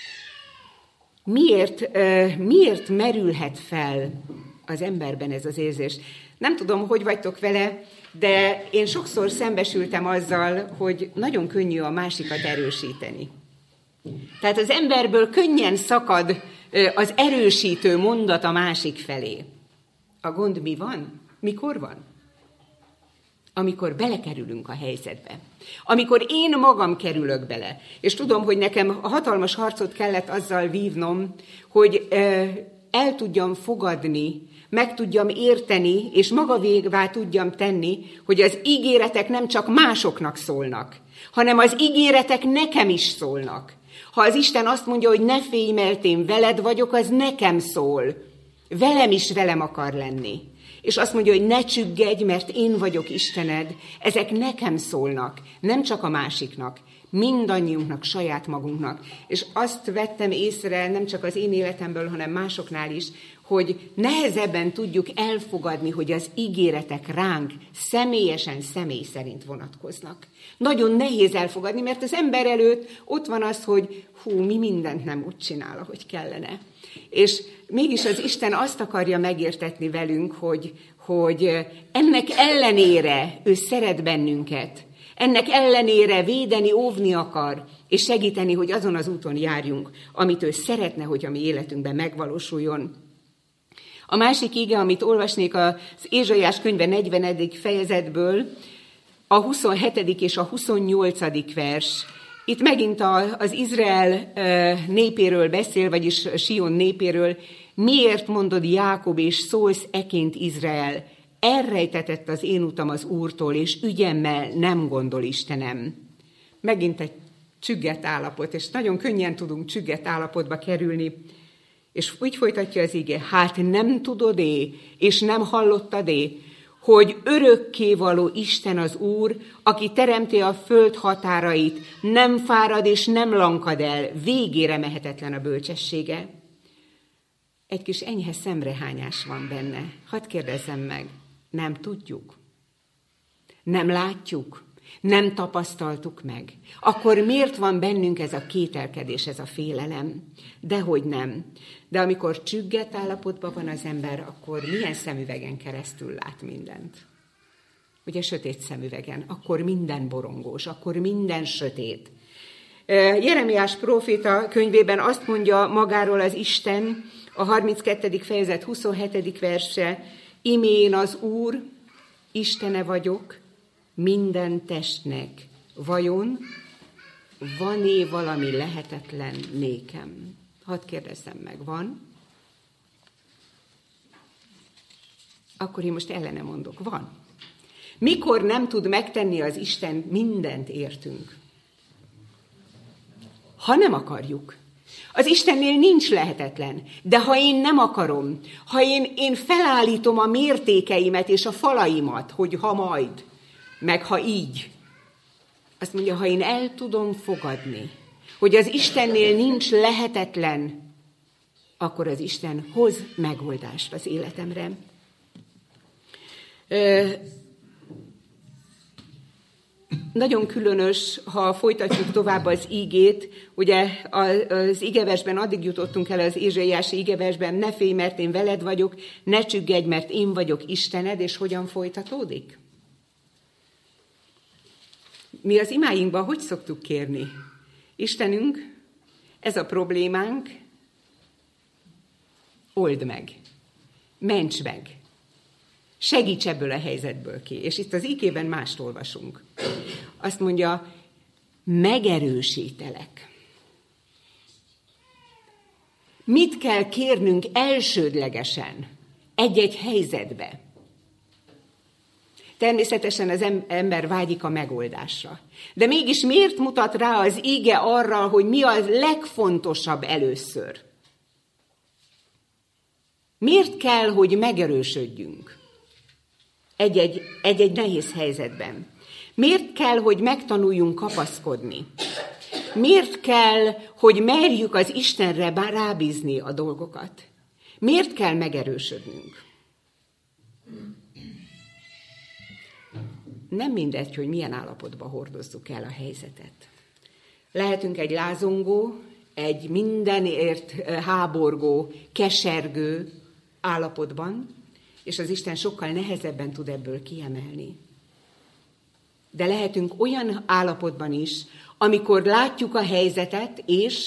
Miért merülhet fel az emberben ez az érzés? Nem tudom, hogy vagytok vele, de én sokszor szembesültem azzal, hogy nagyon könnyű a másikat erősíteni. Tehát az emberből könnyen szakad az erősítő mondat a másik felé. A gond mi van? Mikor van? Amikor belekerülünk a helyzetbe. Amikor én magam kerülök bele. És tudom, hogy nekem hatalmas harcot kellett azzal vívnom, hogy el tudjam fogadni, meg tudjam érteni, és magavévá tudjam tenni, hogy az ígéretek nem csak másoknak szólnak, hanem az ígéretek nekem is szólnak. Ha az Isten azt mondja, hogy ne félj, mert én veled vagyok, az nekem szól. Velem is velem akar lenni. És azt mondja, hogy ne csüggedj, mert én vagyok Istened. Ezek nekem szólnak, nem csak a másiknak, mindannyiunknak, saját magunknak. És azt vettem észre, nem csak az én életemből, hanem másoknál is, hogy nehezebben tudjuk elfogadni, hogy az ígéretek ránk személyesen, személy szerint vonatkoznak. Nagyon nehéz elfogadni, mert az ember előtt ott van az, hogy mi mindent nem úgy csinál, ahogy kellene. És mégis az Isten azt akarja megértetni velünk, hogy ennek ellenére ő szeret bennünket, ennek ellenére védeni, óvni akar, és segíteni, hogy azon az úton járjunk, amit ő szeretne, hogy a mi életünkben megvalósuljon. A másik ige, amit olvasnék az Ézsaiás könyve 40. fejezetből, a 27. és a 28. vers. Itt megint az Izrael népéről beszél, vagyis Sion népéről. Miért mondod Jákob, és szólsz eként Izrael? Elrejtetett az én utam az Úrtól, és ügyemmel nem gondol Istenem. Megint egy csüggett állapot, és nagyon könnyen tudunk csüggett állapotba kerülni. És úgy folytatja az ige, hát nem tudod-é, és nem hallottad-é, hogy örökkévaló Isten az Úr, aki teremti a föld határait, nem fárad és nem lankad el, végére mehetetlen a bölcsessége. Egy kis enyhe szemrehányás van benne. Hadd kérdezzem meg, nem tudjuk? Nem látjuk? Nem tapasztaltuk meg? Akkor miért van bennünk ez a kételkedés, ez a félelem? Dehogy nem. De amikor csüggett állapotban van az ember, akkor milyen szemüvegen keresztül lát mindent? Ugye sötét szemüvegen, akkor minden borongós, akkor minden sötét. Jeremiás próféta könyvében azt mondja magáról az Isten, a 32. fejezet 27. verse, íme én az Úr, Istene vagyok, minden testnek. Vajon van-e valami lehetetlen nékem? Hadd kérdezzem meg, van? Akkor én most ellene mondok, van. Mikor nem tud megtenni az Isten mindent értünk? Ha nem akarjuk. Az Istennél nincs lehetetlen, de ha én nem akarom, ha én felállítom a mértékeimet és a falaimat, hogy ha majd, meg ha így, azt mondja, ha én el tudom fogadni, hogy az Istennél nincs lehetetlen, akkor az Isten hoz megoldást az életemre. Nagyon különös, ha folytatjuk tovább az ígét, ugye az igeversben addig jutottunk el az ézsaiási igeversben, ne félj, mert én veled vagyok, ne csüggedj, mert én vagyok Istened, és hogyan folytatódik? Mi az imáinkban hogy szoktuk kérni? Istenünk, ez a problémánk, old meg, ments meg, segíts ebből a helyzetből ki. És itt az ígében mást olvasunk. Azt mondja, megerősítelek. Mit kell kérnünk elsődlegesen egy-egy helyzetbe? Természetesen az ember vágyik a megoldásra. De mégis miért mutat rá az íge arra, hogy mi a legfontosabb először? Miért kell, hogy megerősödjünk egy-egy nehéz helyzetben? Miért kell, hogy megtanuljunk kapaszkodni? Miért kell, hogy merjük az Istenre rábízni a dolgokat? Miért kell megerősödnünk? Nem mindegy, hogy milyen állapotban hordozzuk el a helyzetet. Lehetünk egy lázongó, egy mindenért háborgó, kesergő állapotban, és az Isten sokkal nehezebben tud ebből kiemelni. De lehetünk olyan állapotban is, amikor látjuk a helyzetet, és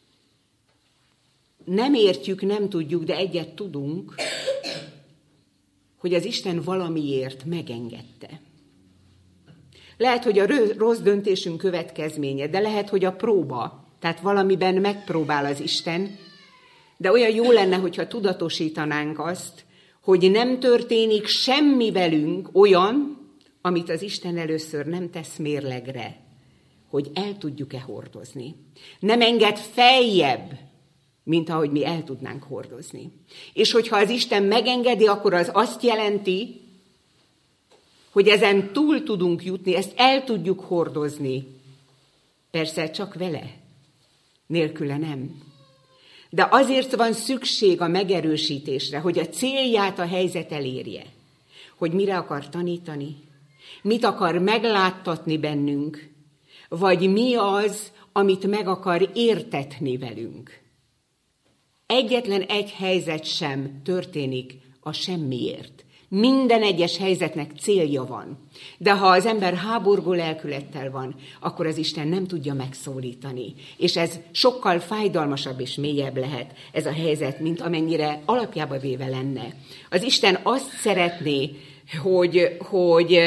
nem értjük, nem tudjuk, de egyet tudunk, hogy az Isten valamiért megengedte. Lehet, hogy a rossz döntésünk következménye, de lehet, hogy a próba, tehát valamiben megpróbál az Isten, de olyan jó lenne, hogyha tudatosítanánk azt, hogy nem történik semmi velünk olyan, amit az Isten először nem tesz mérlegre, hogy el tudjuk-e hordozni. Nem enged feljebb, mint ahogy mi el tudnánk hordozni. És hogyha az Isten megengedi, akkor az azt jelenti, hogy ezen túl tudunk jutni, ezt el tudjuk hordozni. Persze csak vele, nélküle nem. De azért van szükség a megerősítésre, hogy a célját a helyzet elérje. Hogy mire akar tanítani, mit akar megláttatni bennünk, vagy mi az, amit meg akar értetni velünk. Egyetlen egy helyzet sem történik a semmiért. Minden egyes helyzetnek célja van. De ha az ember háborgó lelkülettel van, akkor az Isten nem tudja megszólítani. És ez sokkal fájdalmasabb és mélyebb lehet ez a helyzet, mint amennyire alapjába véve lenne. Az Isten azt szeretné, hogy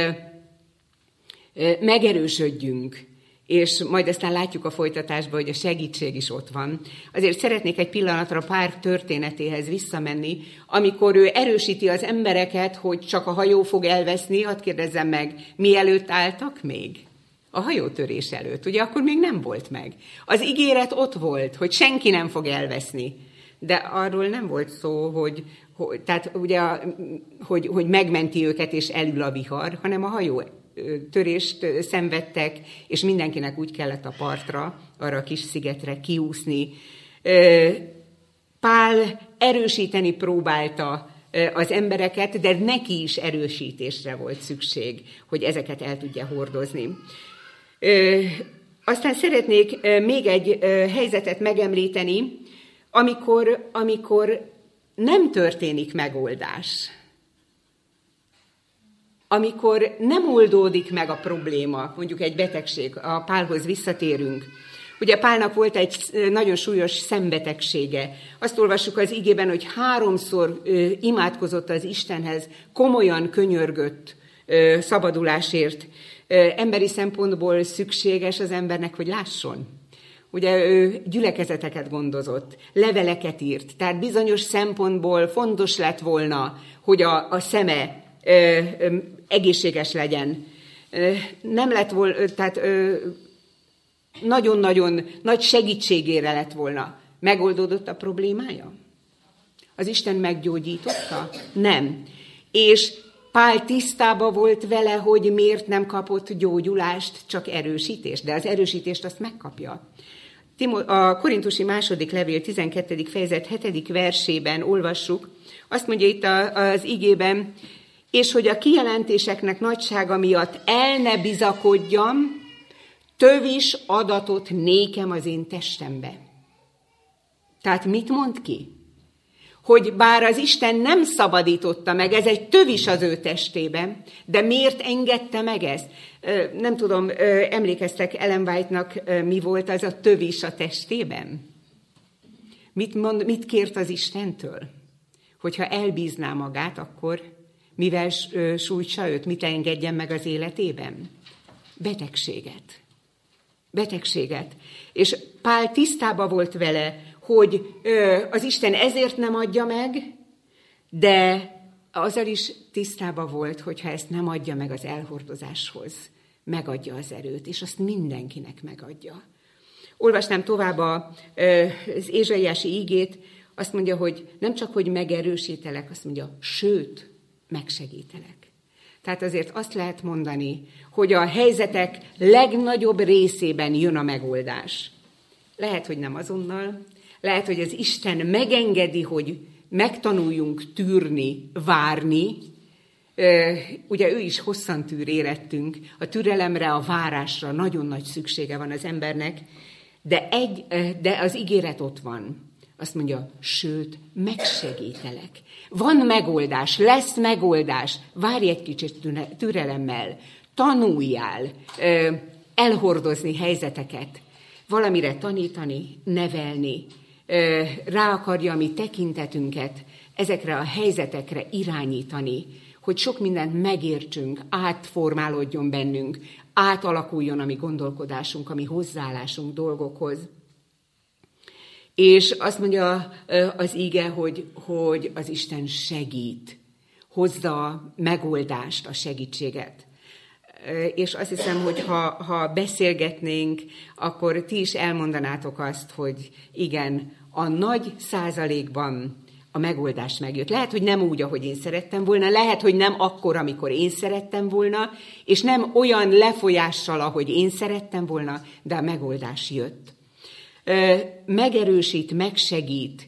megerősödjünk, és majd aztán látjuk a folytatásban, hogy a segítség is ott van. Azért szeretnék egy pillanatra pár történetéhez visszamenni, amikor ő erősíti az embereket, hogy csak a hajó fog elveszni, hadd kérdezzem meg, mielőtt álltak még? A hajótörés előtt, ugye akkor még nem volt meg. Az ígéret ott volt, hogy senki nem fog elveszni. De arról nem volt szó, hogy tehát ugye, hogy megmenti őket és elül a vihar, hanem a hajó törést szenvedtek, és mindenkinek úgy kellett a partra, arra a kis szigetre kiúszni. Pál erősíteni próbálta az embereket, de neki is erősítésre volt szükség, hogy ezeket el tudja hordozni. Aztán szeretnék még egy helyzetet megemlíteni, amikor nem történik megoldás. Amikor nem oldódik meg a probléma, mondjuk egy betegség, a Pálhoz visszatérünk. Ugye Pálnak volt egy nagyon súlyos szembetegsége. Azt olvassuk az igében, hogy 3-szor imádkozott az Istenhez, komolyan könyörgött szabadulásért. Emberi szempontból szükséges az embernek, hogy lásson. Ugye ő gyülekezeteket gondozott, leveleket írt, tehát bizonyos szempontból fontos lett volna, hogy a szeme egészséges legyen. Nem lett volna, tehát nagyon-nagyon nagy segítségére lett volna. Megoldódott a problémája? Az Isten meggyógyította? Nem. És Pál tisztában volt vele, hogy miért nem kapott gyógyulást, csak erősítést, de az erősítést azt megkapja. A Korintusi második levél 12. fejezet 7. versében olvassuk, azt mondja itt az igében, és hogy a kijelentéseknek nagysága miatt el ne bizakodjam, tövis adatot nékem az én testembe. Tehát mit mond ki? Hogy bár az Isten nem szabadította meg, ez egy tövis az ő testében, de miért engedte meg ezt? Nem tudom, emlékeztek Ellen White-nak, mi volt az a tövis a testében? Mit kért az Istentől? Hogyha elbízná magát, akkor mivel sújtsa őt, mit engedjen meg az életében? Betegséget. És Pál tisztában volt vele, hogy az Isten ezért nem adja meg, de azzal is tisztában volt, hogyha ezt nem adja meg az elhordozáshoz, megadja az erőt, és azt mindenkinek megadja. Olvasnám tovább az Ézsaiási ígét, azt mondja, hogy nem csak, hogy megerősítelek, azt mondja, sőt, megsegítelek. Tehát azért azt lehet mondani, hogy a helyzetek legnagyobb részében jön a megoldás. Lehet, hogy nem azonnal, lehet, hogy az Isten megengedi, hogy megtanuljunk tűrni, várni. Ugye ő is hosszan tűr, érettünk. A türelemre, a várásra nagyon nagy szüksége van az embernek, de az ígéret ott van. Azt mondja, sőt, megsegítelek. Van megoldás, lesz megoldás. Várj egy kicsit türelemmel, tanuljál elhordozni helyzeteket, valamire tanítani, nevelni, rá akarja a mi tekintetünket ezekre a helyzetekre irányítani, hogy sok mindent megértsünk, átformálódjon bennünk, átalakuljon a mi gondolkodásunk, a mi hozzáállásunk dolgokhoz. És azt mondja az íge, hogy az Isten segít, hozza a megoldást, a segítséget. És azt hiszem, hogy ha beszélgetnénk, akkor ti is elmondanátok azt, hogy igen, a nagy százalékban a megoldás megjött. Lehet, hogy nem úgy, ahogy én szerettem volna, lehet, hogy nem akkor, amikor én szerettem volna, és nem olyan lefolyással, ahogy én szerettem volna, de a megoldás jött. Megerősít, megsegít.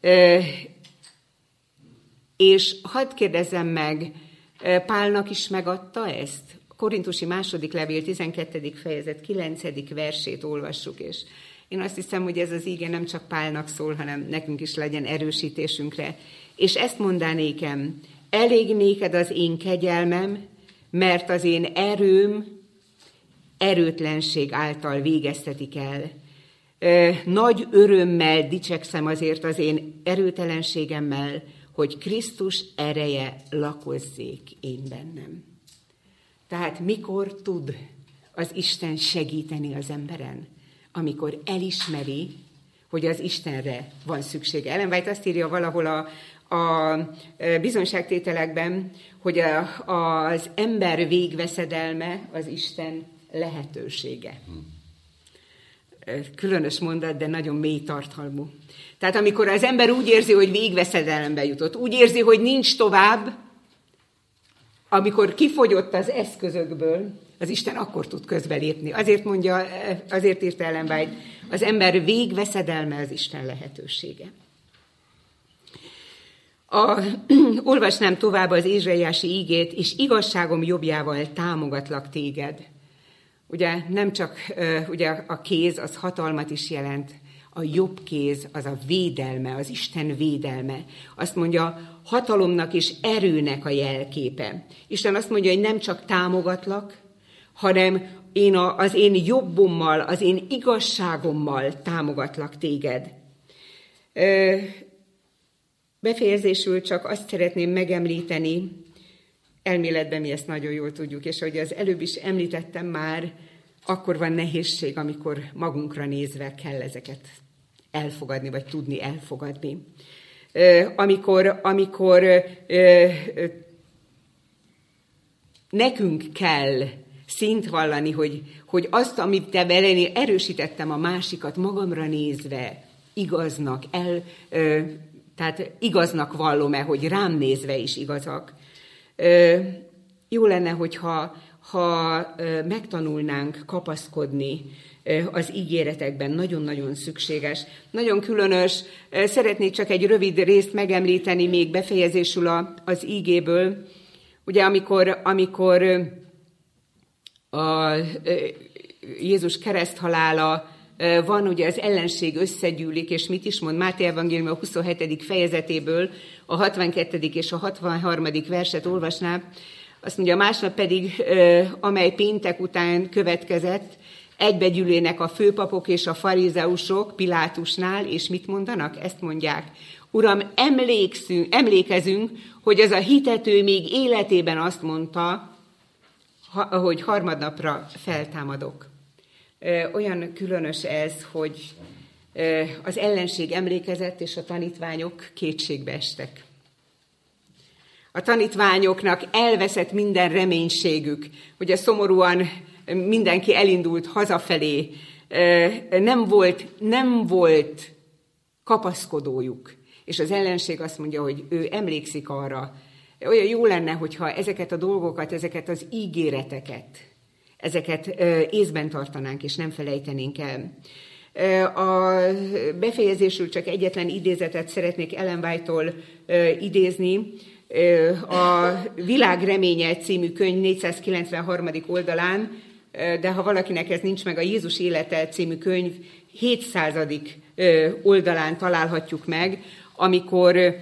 És hadd kérdezzem meg, Pálnak is megadta ezt? A Korintusi második levél 12. fejezet 9. versét olvassuk, és én azt hiszem, hogy ez az íge nem csak Pálnak szól, hanem nekünk is legyen erősítésünkre. És ezt mondá nékem, elég néked az én kegyelmem, mert az én erőm erőtlenség által végeztetik el. Nagy örömmel dicsekszem azért az én erőtelenségemmel, hogy Krisztus ereje lakozzék én bennem. Tehát mikor tud az Isten segíteni az emberen? Amikor elismeri, hogy az Istenre van szüksége. Ellen White azt írja valahol a bizonyságtételekben, hogy az ember végveszedelme az Isten lehetősége. különös mondat, de nagyon mély tartalmú. Tehát amikor az ember úgy érzi, hogy végveszedelembe jutott, úgy érzi, hogy nincs tovább, amikor kifogyott az eszközökből, az Isten akkor tud közbelépni. Azért írta Ellen White, az ember végveszedelme az Isten lehetősége. Olvasnám tovább az Ézsaiási ígét, és igazságom jobbjával támogatlak téged. Ugye nem csak ugye a kéz, az hatalmat is jelent, a jobb kéz az a védelme, az Isten védelme. Azt mondja, hatalomnak és erőnek a jelképe. Isten azt mondja, hogy nem csak támogatlak, hanem az én jobbommal, az én igazságommal támogatlak téged. Befejezésül csak azt szeretném megemlíteni, elméletben mi ezt nagyon jól tudjuk, és ahogy az előbb is említettem már, akkor van nehézség, amikor magunkra nézve kell elfogadni, vagy tudni elfogadni. Amikor nekünk kell szint vallani, hogy azt, amit te velem erősítettem a másikat magamra nézve, tehát igaznak vallom-e, hogy rám nézve is igazak. Jó lenne, hogyha megtanulnánk kapaszkodni az ígéretekben, nagyon-nagyon szükséges. Nagyon különös, szeretnék csak egy rövid részt megemlíteni még befejezésül az ígéből. Ugye amikor a Jézus kereszthalála van, ugye az ellenség összegyűlik, és mit is mond Máté evangélium a 27. fejezetéből, a 62. és a 63. verset olvasnám. Azt mondja, másnap pedig, amely péntek után következett, egybegyűlének a főpapok és a farizeusok Pilátusnál, és mit mondanak? Ezt mondják. Uram, emlékezünk, hogy ez a hitető még életében azt mondta, hogy harmadnapra feltámadok. Olyan különös ez, hogy az ellenség emlékezett, és a tanítványok kétségbe estek. A tanítványoknak elveszett minden reménységük, hogy szomorúan mindenki elindult hazafelé. Nem volt kapaszkodójuk. És az ellenség azt mondja, hogy ő emlékszik arra. Olyan jó lenne, hogyha ezeket a dolgokat, ezeket az ígéreteket, ezeket észben tartanánk, és nem felejtenénk el. A befejezésül csak egyetlen idézetet szeretnék Ellen White-tól idézni. A Világ reménye című könyv 493. oldalán, de ha valakinek ez nincs meg, a Jézus élete című könyv 700. oldalán találhatjuk meg, amikor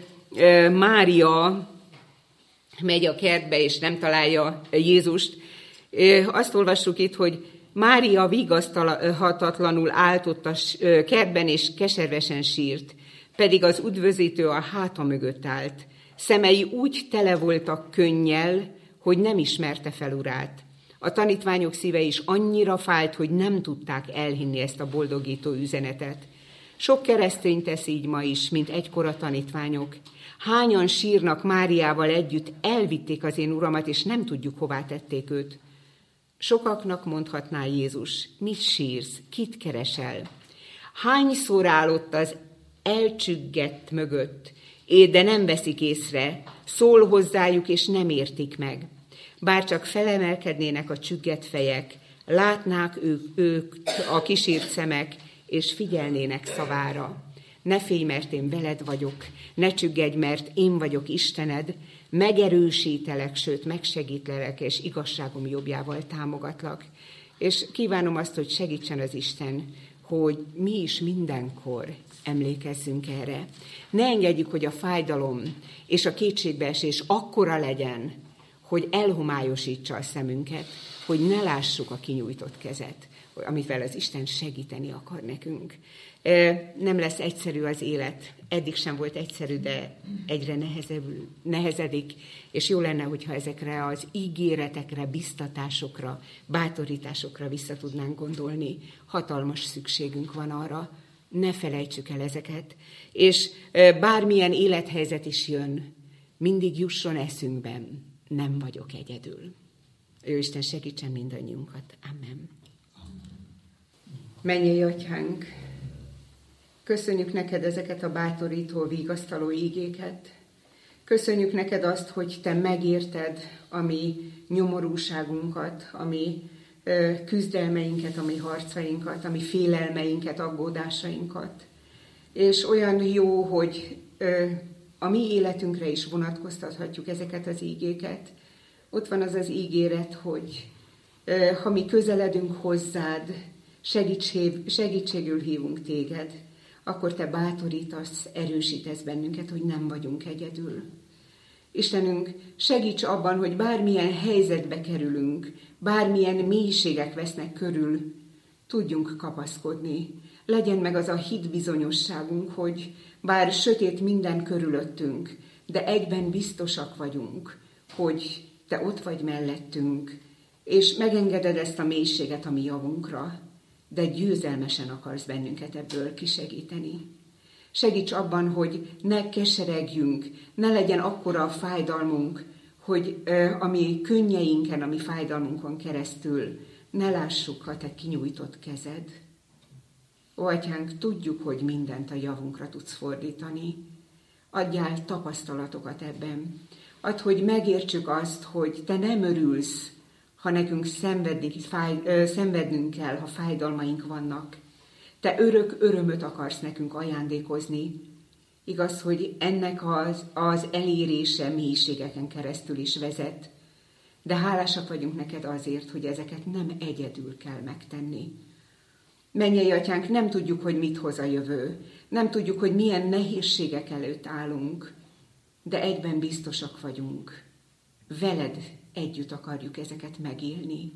Mária megy a kertbe, és nem találja Jézust. Azt olvassuk itt, hogy Mária vigasztalhatatlanul állt ott a kertben, és keservesen sírt, pedig az üdvözítő a háta mögött állt. Szemei úgy tele voltak könnyel, hogy nem ismerte fel urát. A tanítványok szíve is annyira fájt, hogy nem tudták elhinni ezt a boldogító üzenetet. Sok keresztény tesz így ma is, mint egykor a tanítványok. Hányan sírnak Máriával együtt, elvitték az én uramat, és nem tudjuk, hová tették őt. Sokaknak mondhatná Jézus, mit sírsz, kit keresel? Hányszor állott az elcsüggett mögött, de nem veszik észre, szól hozzájuk, és nem értik meg. Bárcsak felemelkednének a csüggett fejek, látnák ők a kisírt szemek, és figyelnének szavára. Ne félj, mert én veled vagyok, ne csüggedj, mert én vagyok Istened, megerősítelek, sőt megsegítlek, és igazságom jobbjával támogatlak. És kívánom azt, hogy segítsen az Isten, hogy mi is mindenkor emlékezzünk erre. Ne engedjük, hogy a fájdalom és a kétségbeesés akkora legyen, hogy elhomályosítsa a szemünket, hogy ne lássuk a kinyújtott kezet, amivel az Isten segíteni akar nekünk. Nem lesz egyszerű az élet, eddig sem volt egyszerű, de egyre nehezedik, és jó lenne, hogyha ezekre az ígéretekre, biztatásokra, bátorításokra vissza tudnánk gondolni. Hatalmas szükségünk van arra, ne felejtsük el ezeket, és bármilyen élethelyzet is jön, mindig jusson eszünkben, nem vagyok egyedül. Ő Isten segítsen mindannyiunkat. Amen. Mennyei Atyánk, köszönjük neked ezeket a bátorító, vigasztaló ígéket. Köszönjük neked azt, hogy te megérted a mi nyomorúságunkat, a mi küzdelmeinket, a mi harcainkat, a mi félelmeinket, aggódásainkat. És olyan jó, hogy a mi életünkre is vonatkoztathatjuk ezeket az ígéket. Ott van az az ígéret, hogy ha mi közeledünk hozzád, segítségül hívunk téged, akkor te bátorítasz, erősítesz bennünket, hogy nem vagyunk egyedül. Istenünk, segíts abban, hogy bármilyen helyzetbe kerülünk, bármilyen mélységek vesznek körül, tudjunk kapaszkodni. Legyen meg az a hitbizonyosságunk, hogy bár sötét minden körülöttünk, de egyben biztosak vagyunk, hogy te ott vagy mellettünk, és megengeded ezt a mélységet a mi javunkra, de győzelmesen akarsz bennünket ebből kisegíteni. Segíts abban, hogy ne keseregjünk, ne legyen akkora a fájdalmunk, hogy a mi könnyeinken, a mi fájdalmunkon keresztül ne lássuk a te kinyújtott kezed. Ó, Atyánk, tudjuk, hogy mindent a javunkra tudsz fordítani. Adjál tapasztalatokat ebben. Add, hogy megértsük azt, hogy te nem örülsz, ha nekünk szenvednünk kell, ha fájdalmaink vannak. Te örök örömöt akarsz nekünk ajándékozni. Igaz, hogy ennek az elérése mélységeken keresztül is vezet, de hálásak vagyunk neked azért, hogy ezeket nem egyedül kell megtenni. Mennyei Atyánk, nem tudjuk, hogy mit hoz a jövő, nem tudjuk, hogy milyen nehézségek előtt állunk, de egyben biztosak vagyunk. Veled együtt akarjuk ezeket megélni.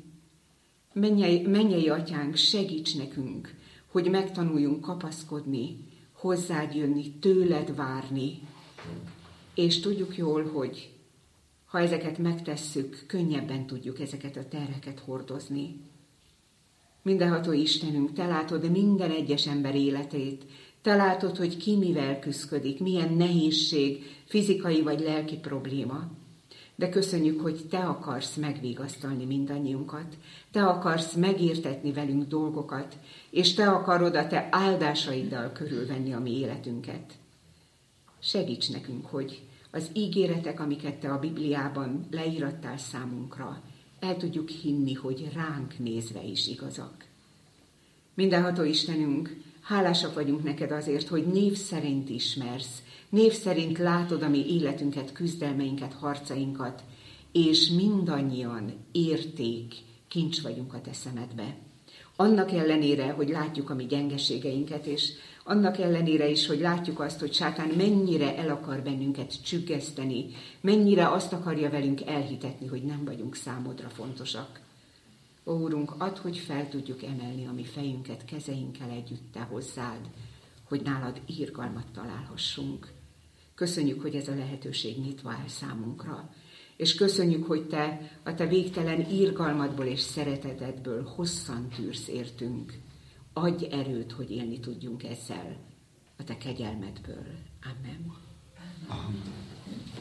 Mennyei Atyánk, segíts nekünk, hogy megtanuljunk kapaszkodni, hozzád jönni, tőled várni, és tudjuk jól, hogy ha ezeket megtesszük, könnyebben tudjuk ezeket a terheket hordozni. Mindenható Istenünk, te látod minden egyes ember életét, te látod, hogy ki mivel küszködik, milyen nehézség, fizikai vagy lelki probléma. De köszönjük, hogy te akarsz megvigasztalni mindannyiunkat, te akarsz megértetni velünk dolgokat, és te akarod a te áldásaiddal körülvenni a mi életünket. Segíts nekünk, hogy az ígéretek, amiket te a Bibliában leírattál számunkra, el tudjuk hinni, hogy ránk nézve is igazak. Mindenható Istenünk, hálásak vagyunk neked azért, hogy név szerint ismersz, név szerint látod a mi életünket, küzdelmeinket, harcainkat, és mindannyian érték, kincs vagyunk a te szemedbe. Annak ellenére, hogy látjuk a mi gyengeségeinket, és annak ellenére is, hogy látjuk azt, hogy sátán mennyire el akar bennünket csüggeszteni, mennyire azt akarja velünk elhitetni, hogy nem vagyunk számodra fontosak. Ó, Úrunk, add, hogy fel tudjuk emelni a mi fejünket kezeinkkel együtt te hozzád, hogy nálad irgalmat találhassunk. Köszönjük, hogy ez a lehetőség nyitva áll számunkra, és köszönjük, hogy te a te végtelen irgalmadból és szeretetedből hosszan tűrsz értünk. Adj erőt, hogy élni tudjunk ezzel a te kegyelmedből. Amen. Amen.